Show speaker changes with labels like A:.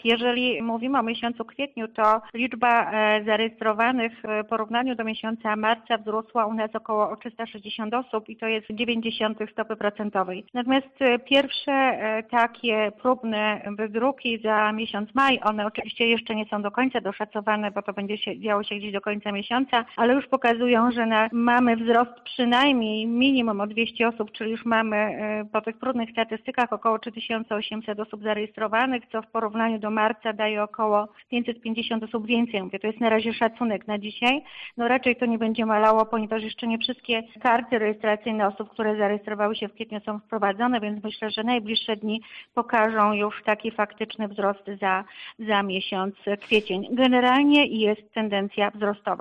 A: Jeżeli mówimy o miesiącu kwietniu, to liczba zarejestrowanych w porównaniu do miesiąca marca wzrosła u nas około o 360 osób i to jest 0,9 stopy procentowej. Natomiast pierwsze takie próbne wydruki za miesiąc maj, one oczywiście jeszcze nie są do końca doszacowane, bo to będzie działo się gdzieś do końca miesiąca, ale już pokazują, że mamy wzrost przynajmniej minimum o 200 osób, czyli już mamy po tych próbnych statystykach około 3800 osób zarejestrowanych, co w porównaniu do marca daje około 550 osób więcej. Mówię, to jest na razie szacunek na dzisiaj. No raczej to nie będzie malało, ponieważ jeszcze nie wszystkie karty rejestracyjne osób, które zarejestrowały się w kwietniu są wprowadzone, więc myślę, że najbliższe dni pokażą już taki faktyczny wzrost za miesiąc kwiecień. Generalnie jest tendencja wzrostowa.